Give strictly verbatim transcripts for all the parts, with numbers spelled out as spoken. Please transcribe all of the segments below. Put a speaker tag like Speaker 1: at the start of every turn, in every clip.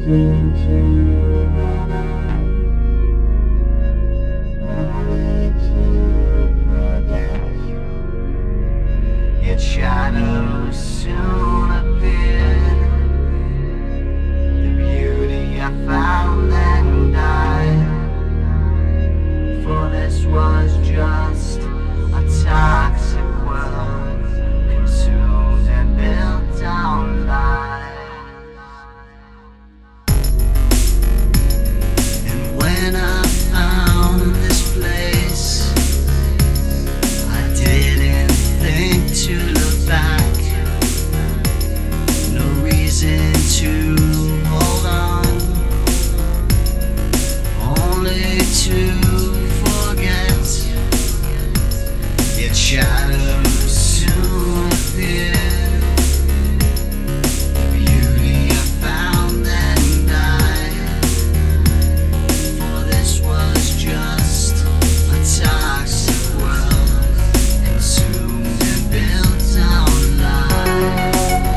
Speaker 1: Yet shadows soon appear. The beauty I found and died. For this was just a toxic world, consumed and built on lies. And when I found this place, I didn't think to look back. No reason to hold on, only to forget. Yet shadows soon appear. The beauty I found and died. For this was just a toxic world, consumed and built on lies.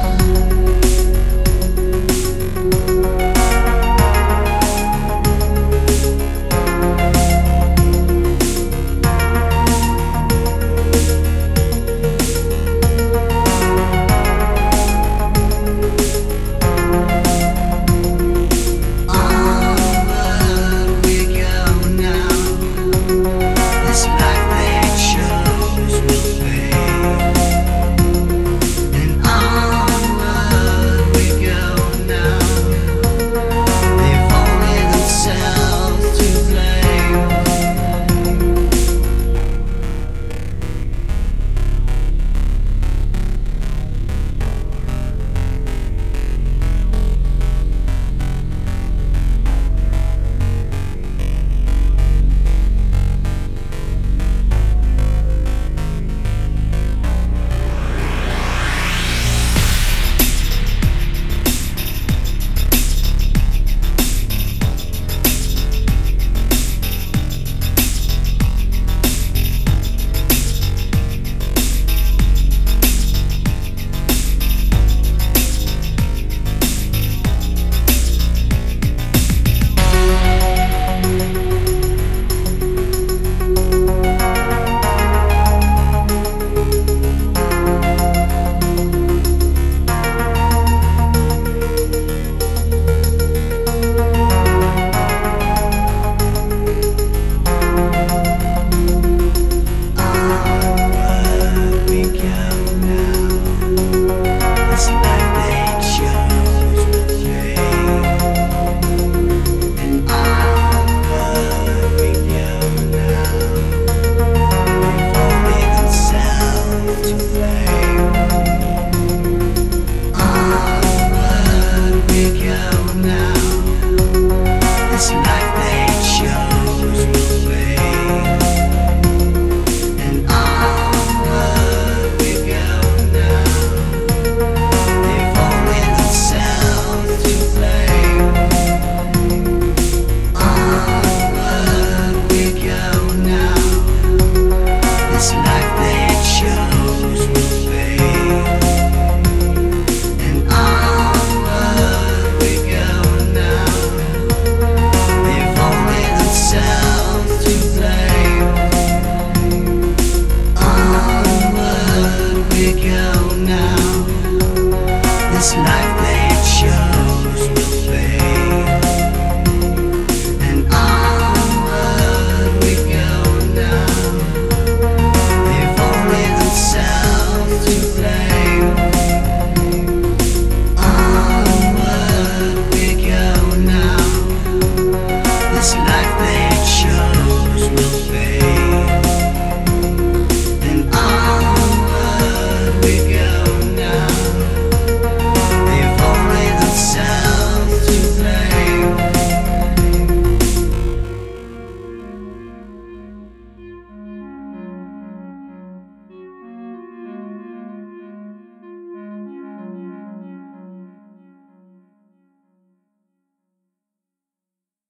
Speaker 1: Onward we go now. This life they chose will fade. And onward we go now. They've only themselves to blame. Onward we go now. This life they chose will fade. And onward we go now. They've only themselves to blame. Onward we go now. This life they chose will fade. And onward we go now. They've only themselves to blame. Onward we go now. This life they chose will fade. And onward we go now. They've only themselves to blame. Onward we go now. This life